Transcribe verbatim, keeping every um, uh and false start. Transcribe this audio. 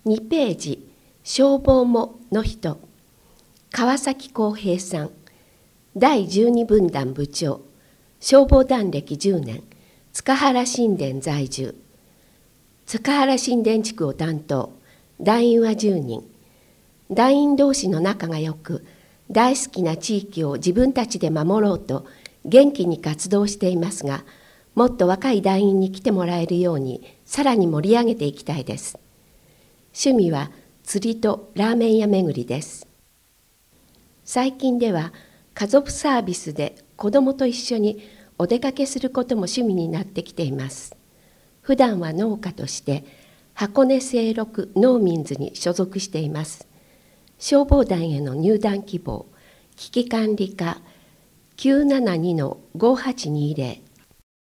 にページ、消防もの人、川崎康平さん、だいじゅうに分団部長、消防団歴じゅうねん、塚原新田在住。塚原新田地区を担当、団員はじゅうにん。団員同士の仲が良く、大好きな地域を自分たちで守ろうと元気に活動していますが、もっと若い団員に来てもらえるようにさらに盛り上げていきたいです。趣味は釣りとラーメン屋巡りです。最近では家族サービスで子どもと一緒にお出かけすることも趣味になってきています。普段は農家として箱根清六農民図に所属しています。消防団への入団希望、危機管理課 きゅうななにのごはちにーぜろ